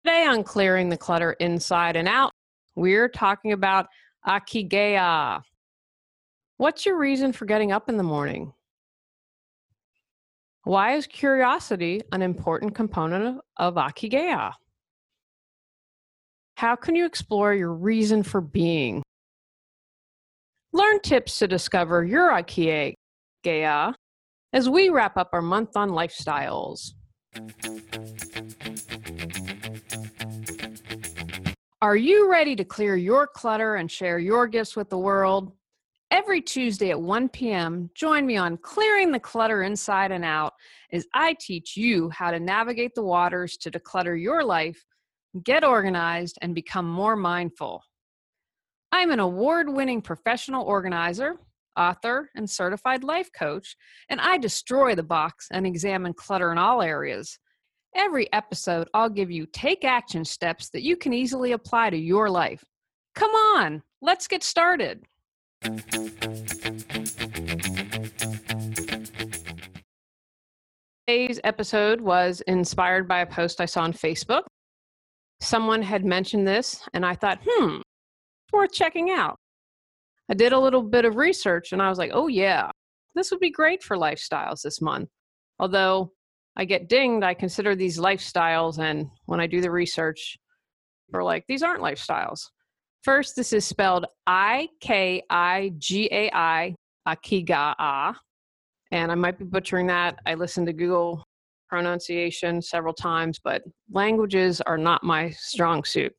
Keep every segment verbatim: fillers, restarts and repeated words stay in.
Today on Clearing the Clutter Inside and Out, we're talking about Akigeya. What's your reason for getting up in the morning? Why is curiosity an important component of Akigeya? How can you explore your reason for being? Learn tips to discover your Akigeya as we wrap up our month on lifestyles. Are you ready to clear your clutter and share your gifts with the world? Every Tuesday at one p.m., join me on Clearing the Clutter Inside and Out as I teach you how to navigate the waters to declutter your life, get organized, and become more mindful. I'm an award-winning professional organizer, author, and certified life coach, and I destroy the box and examine clutter in all areas. Every episode, I'll give you take action steps that you can easily apply to your life. Come on, let's get started. Today's episode was inspired by a post I saw on Facebook. Someone had mentioned this, and I thought, hmm, it's worth checking out. I did a little bit of research, and I was like, oh yeah, this would be great for lifestyles this month. Although I get dinged, I consider these lifestyles, and when I do the research, we're like, these aren't lifestyles. First, this is spelled I K I G A I, Akigeya, and I might be butchering that. I listened to Google pronunciation several times, but languages are not my strong suit.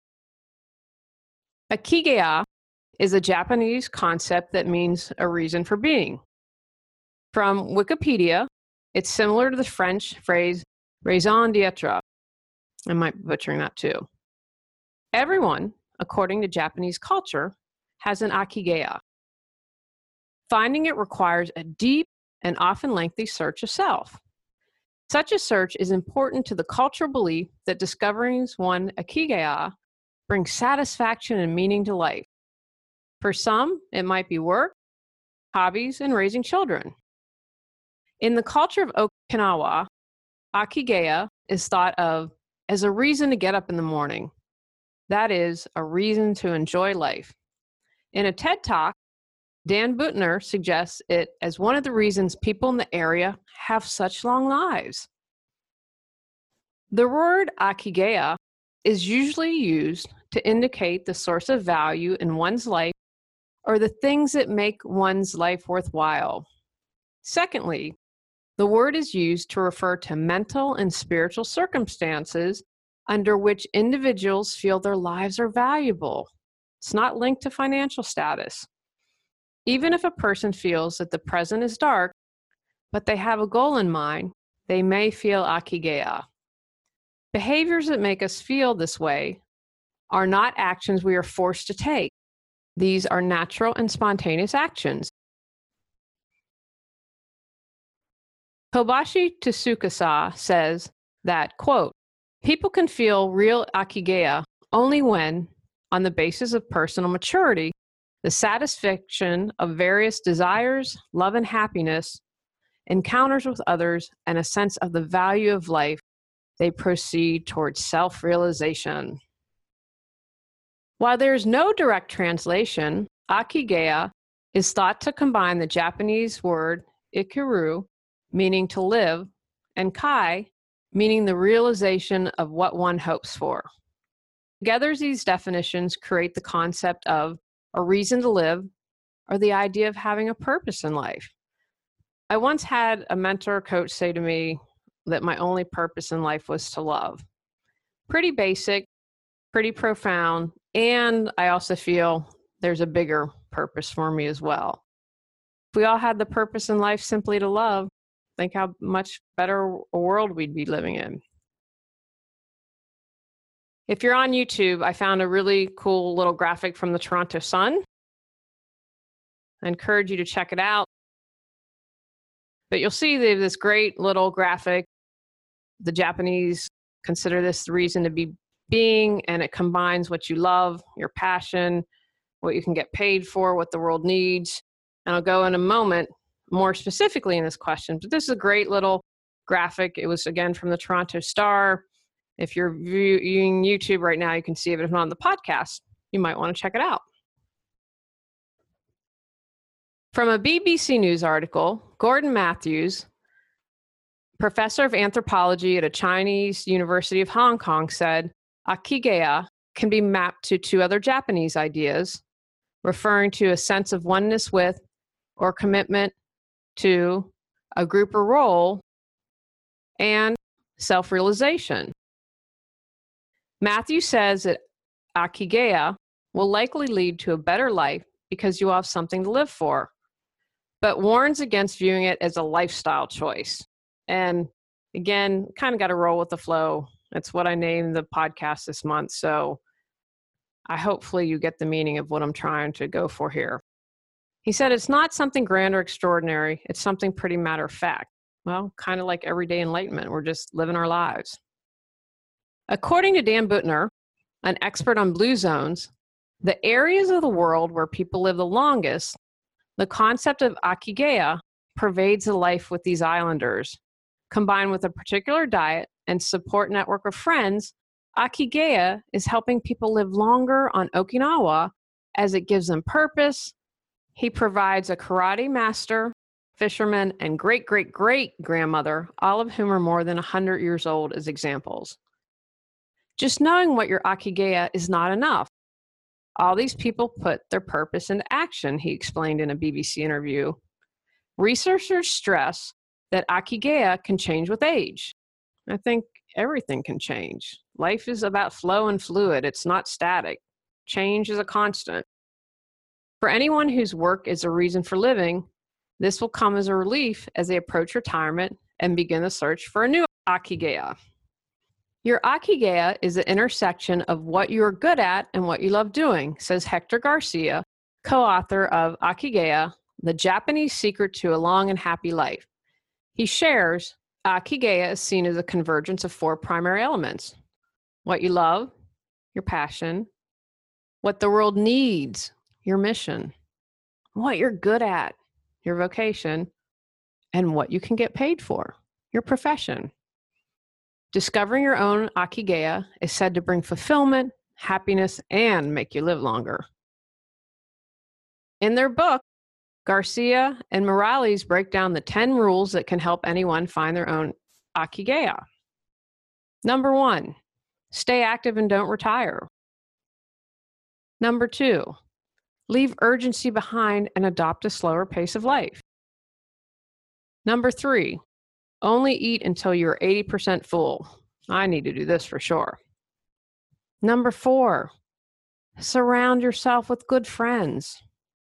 Akigeya is a Japanese concept that means a reason for being. From Wikipedia, it's similar to the French phrase raison d'être. I might be butchering that too. Everyone, according to Japanese culture, has an Akigeya. Finding it requires a deep and often lengthy search of self. Such a search is important to the cultural belief that discovering one's Akigeya brings satisfaction and meaning to life. For some, it might be work, hobbies, and raising children. In the culture of Okinawa, Akigeya is thought of as a reason to get up in the morning. That is, a reason to enjoy life. In a TED Talk, Dan Buettner suggests it as one of the reasons people in the area have such long lives. The word Akigeya is usually used to indicate the source of value in one's life or the things that make one's life worthwhile. Secondly, the word is used to refer to mental and spiritual circumstances under which individuals feel their lives are valuable. It's not linked to financial status. Even if a person feels that the present is dark, but they have a goal in mind, they may feel Akigeya. Behaviors that make us feel this way are not actions we are forced to take. These are natural and spontaneous actions. Kobashi Tsukasa says that, quote, people can feel real Akigeya only when, on the basis of personal maturity, the satisfaction of various desires, love and happiness, encounters with others, and a sense of the value of life, they proceed towards self-realization. While there is no direct translation, Akigeya is thought to combine the Japanese word ikiru, meaning to live, and kai, meaning the realization of what one hopes for. Together, these definitions create the concept of a reason to live or the idea of having a purpose in life. I once had a mentor coach say to me that my only purpose in life was to love. Pretty basic, pretty profound, and I also feel there's a bigger purpose for me as well. If we all had the purpose in life simply to love, think how much better a world we'd be living in. If you're on YouTube, I found a really cool little graphic from the Toronto Sun. I encourage you to check it out. But you'll see they have this great little graphic. The Japanese consider this the reason to be being, and it combines what you love, your passion, what you can get paid for, what the world needs. And I'll go in a moment more specifically in this question, but this is a great little graphic. It was, again, from the Toronto Star. If you're viewing YouTube right now, you can see it, but if not on the podcast, you might want to check it out. From a B B C News article, Gordon Matthews, professor of anthropology at a Chinese University of Hong Kong, said, Ikigai can be mapped to two other Japanese ideas, referring to a sense of oneness with or commitment to a group or role, and self-realization. Matthew says that Ikigai will likely lead to a better life because you have something to live for, but warns against viewing it as a lifestyle choice. And again, kind of got to roll with the flow. That's what I named the podcast this month. So I hopefully you get the meaning of what I'm trying to go for here. He said it's not something grand or extraordinary. It's something pretty matter of fact. Well, kind of like everyday enlightenment. We're just living our lives. According to Dan Buettner, an expert on blue zones, the areas of the world where people live the longest, the concept of Ikigai pervades the life with these islanders. Combined with a particular diet and support network of friends, Ikigai is helping people live longer on Okinawa as it gives them purpose. He provides a karate master, fisherman, and great-great-great-grandmother, all of whom are more than one hundred years old, as examples. Just knowing what your Ikigai is not enough. All these people put their purpose into action, he explained in a B B C interview. Researchers stress that Ikigai can change with age. I think everything can change. Life is about flow and fluid. It's not static. Change is a constant. For anyone whose work is a reason for living, this will come as a relief as they approach retirement and begin the search for a new Ikigai. Your Ikigai is the intersection of what you are good at and what you love doing, says Hector Garcia, co-author of Ikigai, The Japanese Secret to a Long and Happy Life. He shares, Ikigai is seen as a convergence of four primary elements: what you love, your passion; what the world needs, your mission; what you're good at, your vocation; and what you can get paid for, your profession. Discovering your own Ikigai is said to bring fulfillment, happiness, and make you live longer. In their book, Garcia and Morales break down the ten rules that can help anyone find their own Ikigai. Number one, stay active and don't retire. Number two, leave urgency behind and adopt a slower pace of life. Number three, only eat until you're eighty percent full. I need to do this for sure. Number four, surround yourself with good friends.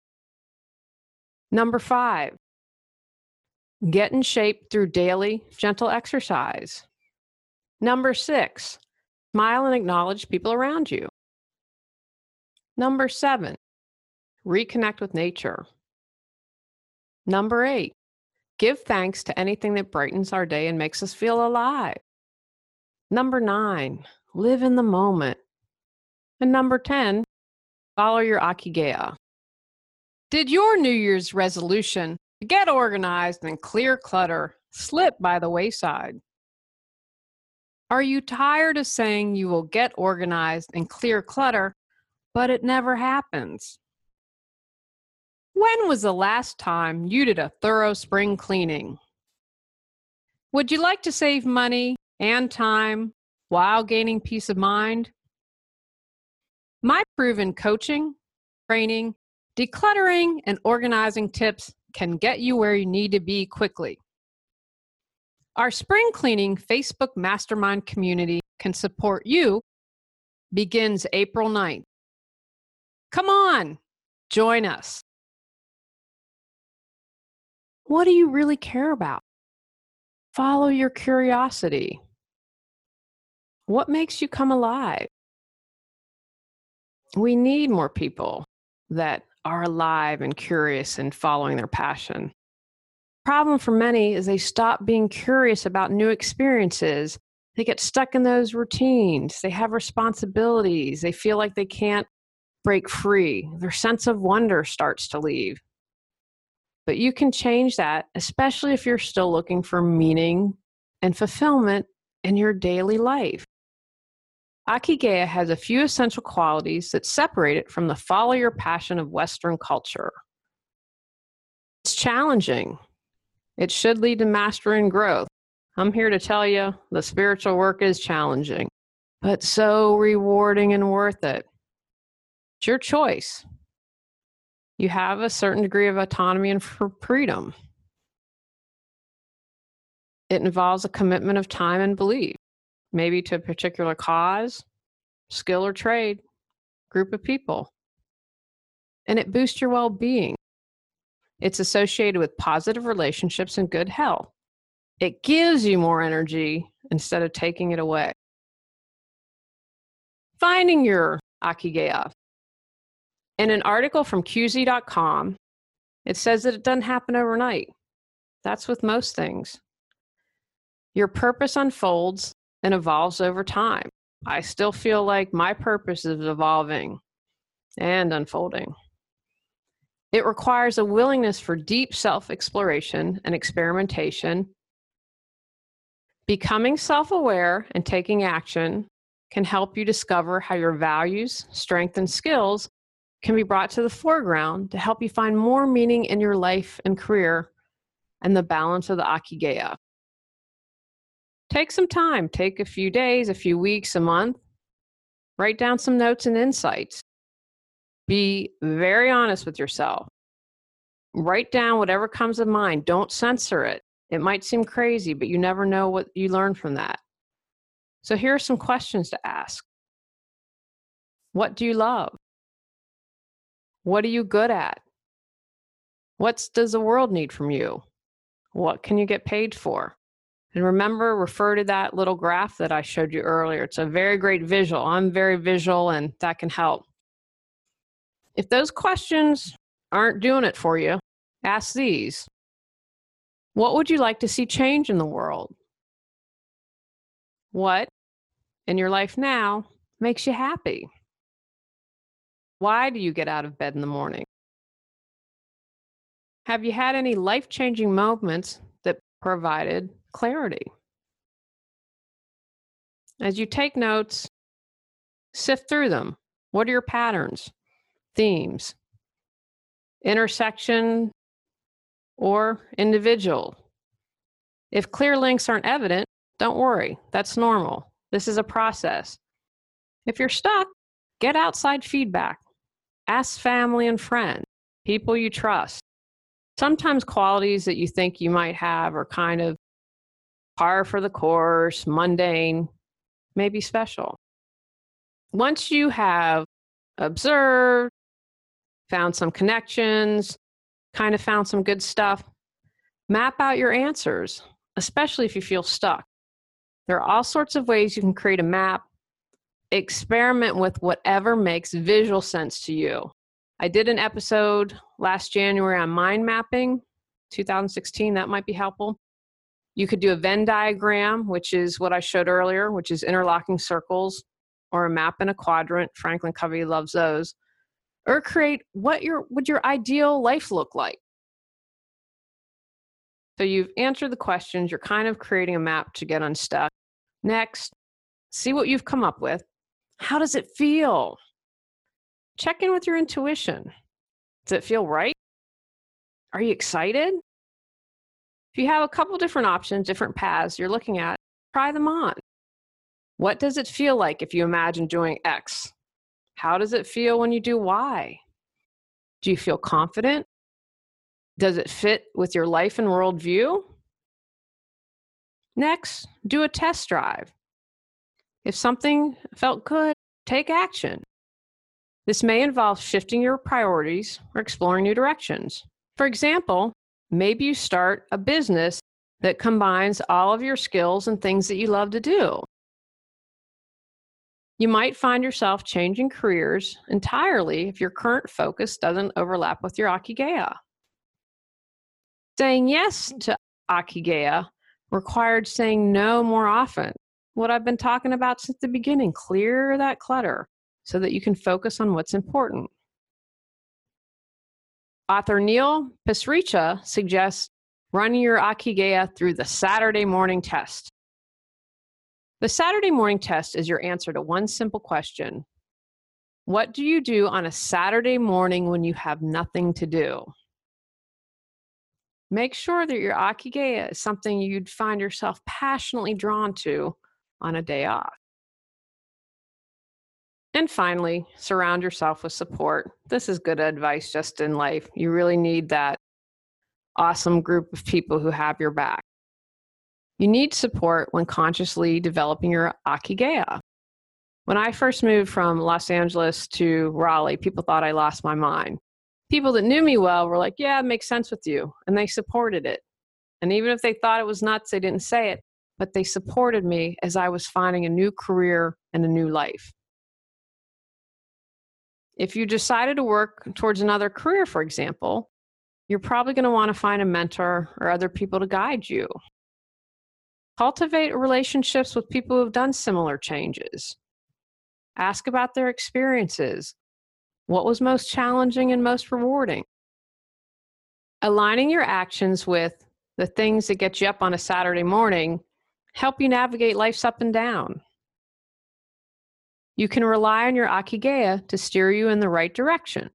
Number five, get in shape through daily, gentle exercise. Number six, smile and acknowledge people around you. Number seven, reconnect with nature. Number eight, give thanks to anything that brightens our day and makes us feel alive. Number nine, live in the moment. And number ten, follow your Ikigai. Did your New Year's resolution to get organized and clear clutter slip by the wayside? Are you tired of saying you will get organized and clear clutter, but it never happens? When was the last time you did a thorough spring cleaning? Would you like to save money and time while gaining peace of mind? My proven coaching, training, decluttering, and organizing tips can get you where you need to be quickly. Our spring cleaning Facebook mastermind community can support you. Begins April ninth. Come on, join us. What do you really care about? Follow your curiosity. What makes you come alive? We need more people that are alive and curious and following their passion. Problem for many is they stop being curious about new experiences. They get stuck in those routines. They have responsibilities. They feel like they can't break free. Their sense of wonder starts to leave. But you can change that, especially if you're still looking for meaning and fulfillment in your daily life. Akigeya has a few essential qualities that separate it from the follow your passion of Western culture. It's challenging. It should lead to mastery and growth. I'm here to tell you the spiritual work is challenging, but so rewarding and worth it. It's your choice. You have a certain degree of autonomy and freedom. It involves a commitment of time and belief, maybe to a particular cause, skill or trade, group of people. And it boosts your well-being. It's associated with positive relationships and good health. It gives you more energy instead of taking it away. Finding your Akigeya. In an article from Q Z dot com, it says that it doesn't happen overnight. That's with most things. Your purpose unfolds and evolves over time. I still feel like my purpose is evolving and unfolding. It requires a willingness for deep self-exploration and experimentation. Becoming self-aware and taking action can help you discover how your values, strengths, and skills can be brought to the foreground to help you find more meaning in your life and career and the balance of the Akigeya. Take some time. Take a few days, a few weeks, a month. Write down some notes and insights. Be very honest with yourself. Write down whatever comes to mind. Don't censor it. It might seem crazy, but you never know what you learn from that. So here are some questions to ask. What do you love? What are you good at? What does the world need from you? What can you get paid for? And remember, refer to that little graph that I showed you earlier. It's a very great visual. I'm very visual, and that can help. If those questions aren't doing it for you, ask these. What would you like to see change in the world? What in your life now makes you happy? Why do you get out of bed in the morning? Have you had any life-changing moments that provided clarity? As you take notes, sift through them. What are your patterns, themes, intersection, or individual? If clear links aren't evident, don't worry. That's normal. This is a process. If you're stuck, get outside feedback. Ask family and friends, people you trust. Sometimes qualities that you think you might have are kind of par for the course, mundane, maybe special. Once you have observed, found some connections, kind of found some good stuff, map out your answers, especially if you feel stuck. There are all sorts of ways you can create a map. Experiment with whatever makes visual sense to you. I did an episode last January on mind mapping, two thousand sixteen. That might be helpful. You could do a Venn diagram, which is what I showed earlier, which is interlocking circles, or a map in a quadrant. Franklin Covey loves those. Or create what your would your ideal life look like. So you've answered the questions. You're kind of creating a map to get unstuck. Next, see what you've come up with. How does it feel? Check in with your intuition. Does it feel right? Are you excited? If you have a couple different options, different paths you're looking at, try them on. What does it feel like if you imagine doing X? How does it feel when you do Y? Do you feel confident? Does it fit with your life and worldview? Next, do a test drive. If something felt good, take action. This may involve shifting your priorities or exploring new directions. For example, maybe you start a business that combines all of your skills and things that you love to do. You might find yourself changing careers entirely if your current focus doesn't overlap with your Akigeya. Saying yes to Akigeya required saying no more often. What I've been talking about since the beginning, clear that clutter so that you can focus on what's important. Author Neil Pasricha suggests running your Akigeya through the Saturday morning test. The Saturday morning test is your answer to one simple question. What do you do on a Saturday morning when you have nothing to do? Make sure that your Akigeya is something you'd find yourself passionately drawn to on a day off. And finally, surround yourself with support. This is good advice just in life. You really need that awesome group of people who have your back. You need support when consciously developing your Akigeya. When I first moved from Los Angeles to Raleigh, people thought I lost my mind. People that knew me well were like, yeah, it makes sense with you. And they supported it. And even if they thought it was nuts, they didn't say it, but they supported me as I was finding a new career and a new life. If you decided to work towards another career, for example, you're probably going to want to find a mentor or other people to guide you. Cultivate relationships with people who have done similar changes. Ask about their experiences. What was most challenging and most rewarding? Aligning your actions with the things that get you up on a Saturday morning help you navigate life's up and down. You can rely on your Akigeya to steer you in the right direction.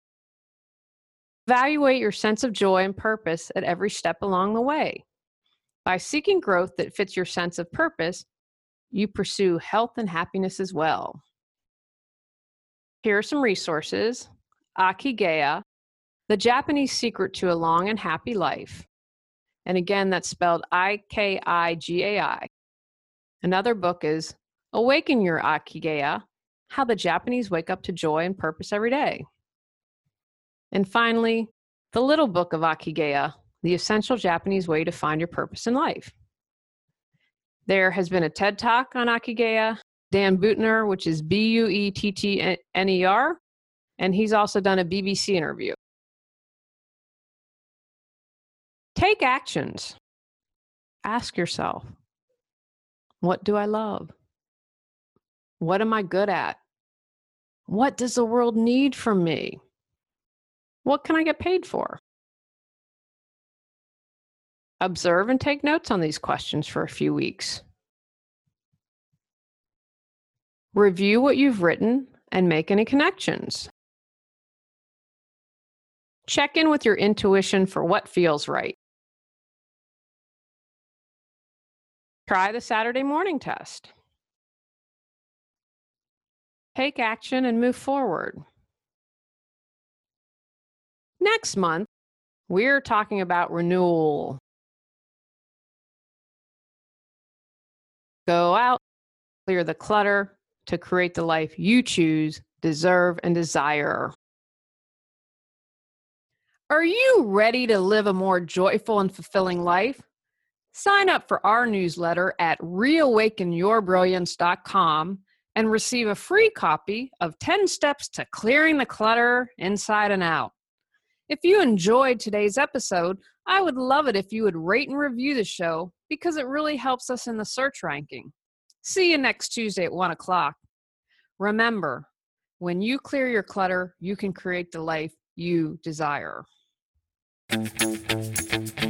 Evaluate your sense of joy and purpose at every step along the way. By seeking growth that fits your sense of purpose, you pursue health and happiness as well. Here are some resources. Akigeya, The Japanese Secret to a Long and Happy Life. And again, that's spelled I K I G A I. Another book is Awaken Your Akigeya, How the Japanese Wake Up to Joy and Purpose Every Day. And finally, The Little Book of Akigeya, The Essential Japanese Way to Find Your Purpose in Life. There has been a TED Talk on Akigeya. Dan Buettner, which is B U E T T N E R, and he's also done a B B C interview. Take actions. Ask yourself, what do I love? What am I good at? What does the world need from me? What can I get paid for? Observe and take notes on these questions for a few weeks. Review what you've written and make any connections. Check in with your intuition for what feels right. Try the Saturday morning test. Take action and move forward. Next month, we're talking about renewal. Go out, clear the clutter to create the life you choose, deserve, and desire. Are you ready to live a more joyful and fulfilling life? Sign up for our newsletter at reawaken your brilliance dot com and receive a free copy of ten Steps to Clearing the Clutter Inside and Out. If you enjoyed today's episode, I would love it if you would rate and review the show because it really helps us in the search ranking. See you next Tuesday at one o'clock. Remember, when you clear your clutter, you can create the life you desire.